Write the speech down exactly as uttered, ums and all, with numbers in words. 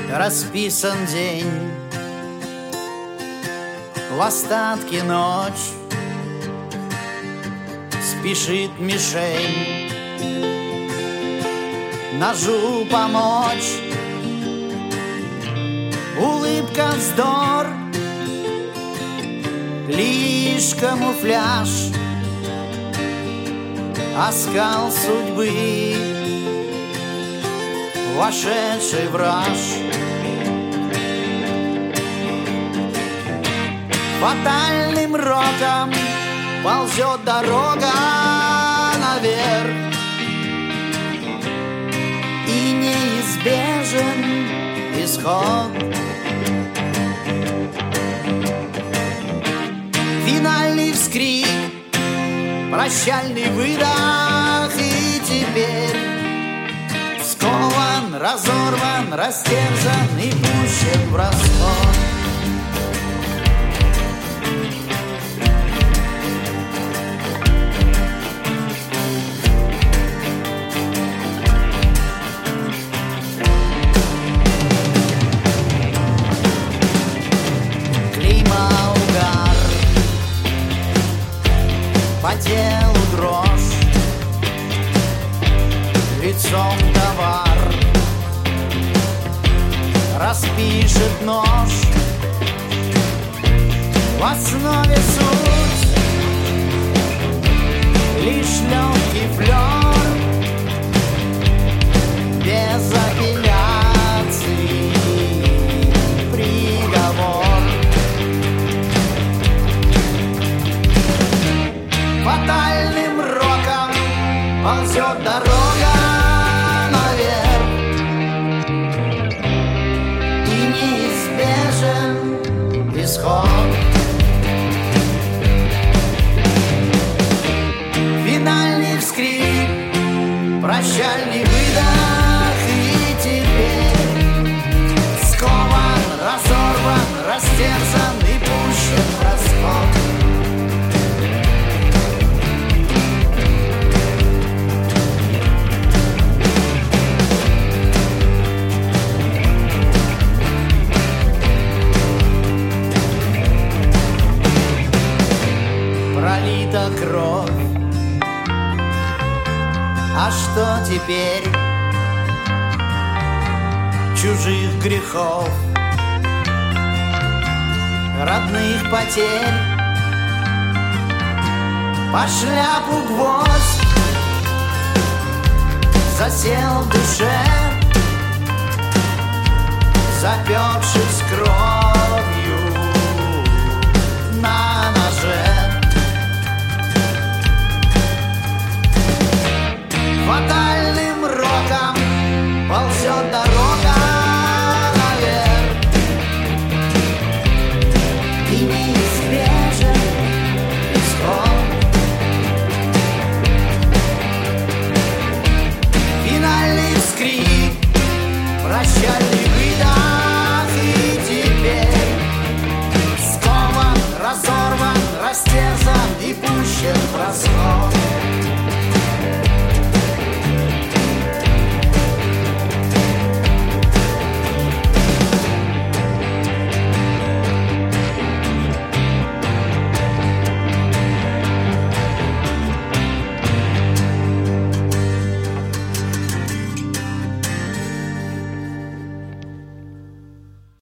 расписан день, в остатке ночь спешит мишень ножу помочь. Улыбка, вздор, лишь камуфляж, оскал судьбы, вошедший в раж. Фатальным роком ползет дорога наверх, и неизбежен исход. Финальный вскрик, прощальный выдох, и теперь скован, разорван, растерзан и пущен в расход. По телу дрожь, лицом товар распишет нож. В основе суть, лишь легкий флер, без апелляций приговор. Фатальным роком ползет дорога наверх, и неизбежен исход. Финальный вскрик, прощальный выдох, и теперь скован, разорван, растерзан и пущен в расход. Пролита кровь, а что теперь? Чужих грехов, родных потерь. По шляпу гвоздь засел в душе, запекшись кровью на ноже. Фатальным роком ползет дорога наверх, и неизбежен исход. Финальный вскрик, прощальный выдох, и теперь скован, разорван, растерзан и пущен в расход.